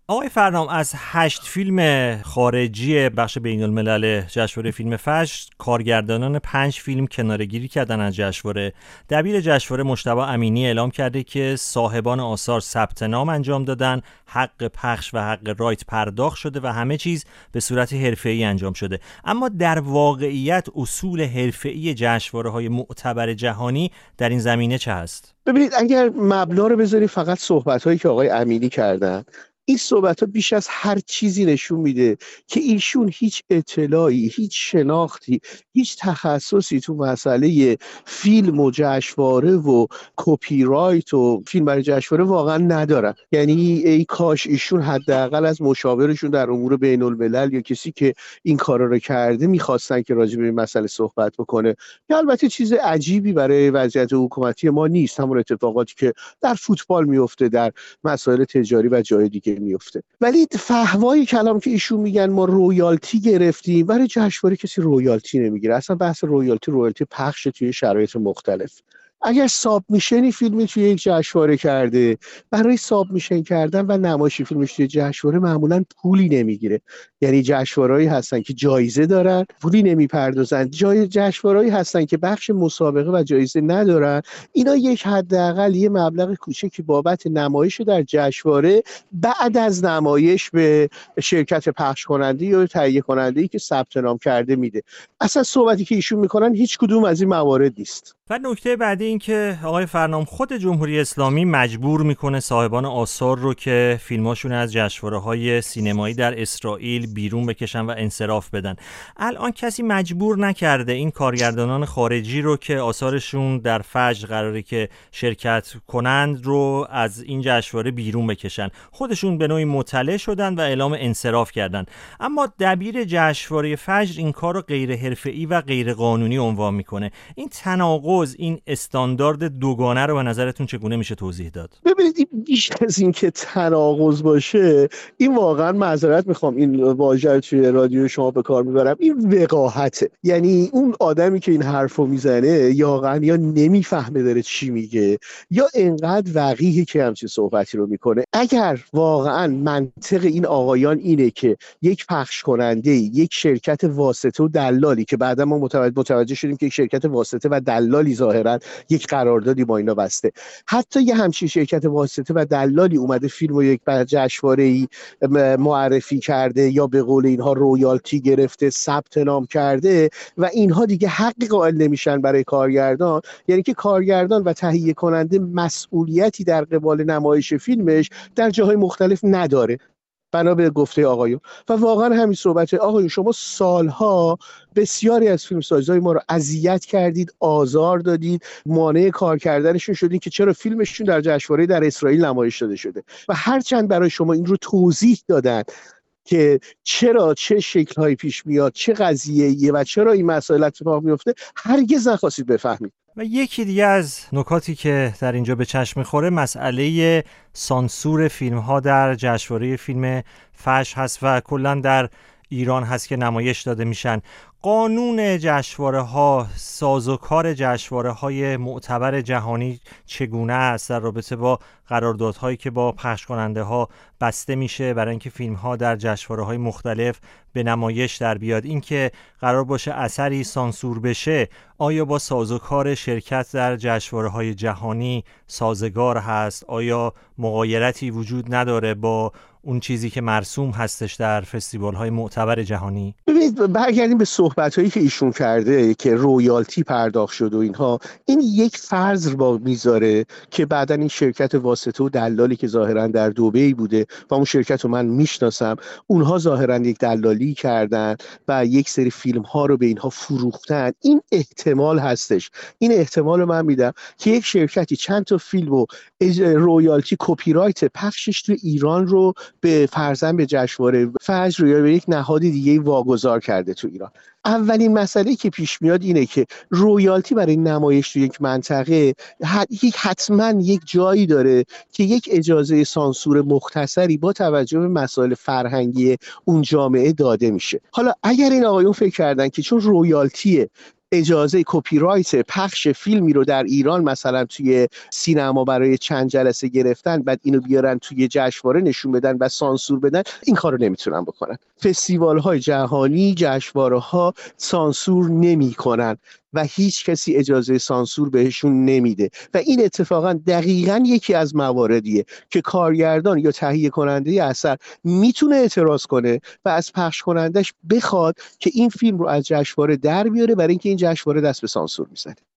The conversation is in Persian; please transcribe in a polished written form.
آقای فرنام، از 8 فیلم خارجی بخش بین‌الملل جشنواره فیلم فجر، کارگردانان 5 فیلم کناره‌گیری کردن از جشنواره. دبیر جشنواره مجتبی امینی اعلام کرده که صاحبان آثار ثبت نام انجام دادن، حق پخش و حق رایت پرداخت شده و همه چیز به صورت حرفه‌ای انجام شده. اما در واقعیت اصول حرفه‌ای جشنواره‌های معتبر جهانی در این زمینه چه هست؟ ببینید، اگر مبنا رو بذاری فقط صحبت‌هایی که آقای امینی کردن، این صحبت‌ها بیش از هر چیزی نشون میده که ایشون هیچ اطلاعی، هیچ شناختی، هیچ تخصصی تو مسئله فیلم و جشنواره و کپی رایت و فیلم برای جشنواره واقعا ندارن. یعنی ای کاش ایشون حداقل از مشاورشون در امور بین الملل یا کسی که این کارا رو کرده میخواستن که راجع به این مسئله صحبت بکنه، که البته چیز عجیبی برای وضعیت حکومتی ما نیست. همون اتفاقاتی که در فوتبال میفته، در مسائل تجاری و جای دیگه میفته. ولی فحوای کلام که ایشون میگن ما رویالتی گرفتیم، برای جشنواره کسی رویالتی نمیگیره. اصلا بحث رویالتی پخش توی شرایط مختلف. اگر ساب میشنی فیلمی توی یک جشنواره کرده، برای ساب میشن کردن و نمایش فیلمش توی جشنواره معمولا پولی نمیگیره. یعنی جشنواره‌ای هستن که جایزه دارن، پولی نمیپردازن. جشنواره‌ای هستن که بخش مسابقه و جایزه ندارن. اینا یک حداقل یه مبلغ کوچکی بابت نمایش در جشنواره بعد از نمایش به شرکت پخش کننده یا تهیه کننده‌ای که ثبت نام کرده میده. اصلا صحبتی که ایشون میکنن هیچ کدوم از این موارد نیست. و نکته بعدی این که آقای فرنام، خود جمهوری اسلامی مجبور میکنه صاحبان آثار رو که فیلماشون از جشنواره‌های سینمایی در اسرائیل بیرون بکشن و انصراف بدن. الان کسی مجبور نکرده این کارگردانان خارجی رو که آثارشون در فجر قراره که شرکت کنند رو از این جشنواره بیرون بکشن. خودشون به نوعی مطلع شدن و اعلام انصراف کردن. اما دبیر جشنواره فجر این کار رو غیر حرفه‌ای و غیر قانونی عنوان میکنه. این تناقض، این استاندارد دوگانه رو به نظرتون چگونه میشه توضیح داد؟ ببینید، این بیش از این که تناقض باشه، این واقعا معذرت میخوام این واژه رو توی رادیو شما به کار میبرم، این وقاحته. یعنی اون آدمی که این حرفو میزنه یا نمیفهمه داره چی میگه، یا انقدر وقیحه که همچین صحبتی رو میکنه. اگر واقعا منطق این آقایان اینه که یک پخش کننده، یک شرکت واسطه و دلالی، که بعدا ما متوجه شدیم که یک شرکت واسطه و دلالی ظاهرا یک قراردادی با اینا بسته، حتی یه همچین شرکت واسطه و دلالی اومده فیلم رو یک جشنواره‌ای معرفی کرده یا به قول اینها رویالتی گرفته، ثبت نام کرده و اینها دیگه حقی قائل نمیشن برای کارگردان، یعنی که کارگردان و تهیه کننده مسئولیتی در قبال نمایش فیلمش در جاهای مختلف نداره، بنا به گفته آقایون. و واقعا همین صحبت آقایون، شما سالها بسیاری از فیلمسازهای ما رو اذیت کردید، آزار دادید، مانع کار کردنشون شدید که چرا فیلمشون در جشنواره در اسرائیل نمایش داده شده. و هرچند برای شما این رو توضیح دادن که چرا، چه شکل‌هایی پیش میاد، چه قضیه‌ایه و چرا این مسائل اتفاق میفته، هرگز نخواستید بفهمید. و یکی دیگه از نکاتی که در اینجا به چشم میخوره مسئله سانسور فیلم ها در جشنواره فیلم فجر هست و کلا در ایران هست که نمایش داده میشن. قانون جشنواره ها، سازوکار جشنواره های معتبر جهانی چگونه است در رابطه با قراردادهایی که با پخش کننده ها بسته میشه برای اینکه فیلم ها در جشنواره های مختلف به نمایش در بیاد؟ این که قرار باشه اثری سانسور بشه، آیا با سازوکار شرکت در جشنواره های جهانی سازگار هست؟ آیا مغایرتی وجود نداره با اون چیزی که مرسوم هستش در فستیوال های معتبر جهانی؟ ببینید، برگردیم به صحبت‌هایی که ایشون کرده که رویالتی پرداخت شد و اینها. این یک فرض با میذاره که بعداً این شرکت واسطه و دلالی که ظاهراً در دبی بوده و اون شرکت رو من میشناسم، اونها ظاهراً یک دلالی کردن و یک سری فیلم‌ها رو به اینها فروختن. این احتمال هستش، این احتمال رو من میدم که یک شرکتی چند تا فیلم و رویالتی، کپی رایت پخشش تو ایران رو به فرضاً به جشنواره فجر یا به یک نهاد دیگه واگذار کرده تو ایران. اولین مسئله که پیش میاد اینه که رویالتی برای نمایش تو یک منطقه حتما یک جایی داره که یک اجازه سانسور مختصری با توجه به مسائل فرهنگی اون جامعه داده میشه. حالا اگر این آقایون فکر کردن که چون رویالتیه اجازه کپی رایت پخش فیلمی رو در ایران مثلا توی سینما برای چند جلسه گرفتن، بعد اینو بیارن توی جشنواره نشون بدن و سانسور بدن، این کارو نمیتونن بکنن. فستیوال های جهانی، جشنواره ها سانسور نمیکنن و هیچ کسی اجازه سانسور بهشون نمیده و این اتفاقا دقیقاً یکی از مواردیه که کارگردان یا تهیه کننده اثر میتونه اعتراض کنه و از پخش کنندش بخواد که این فیلم رو از جشنواره در بیاره، برای اینکه این جشنواره دست به سانسور میزنه.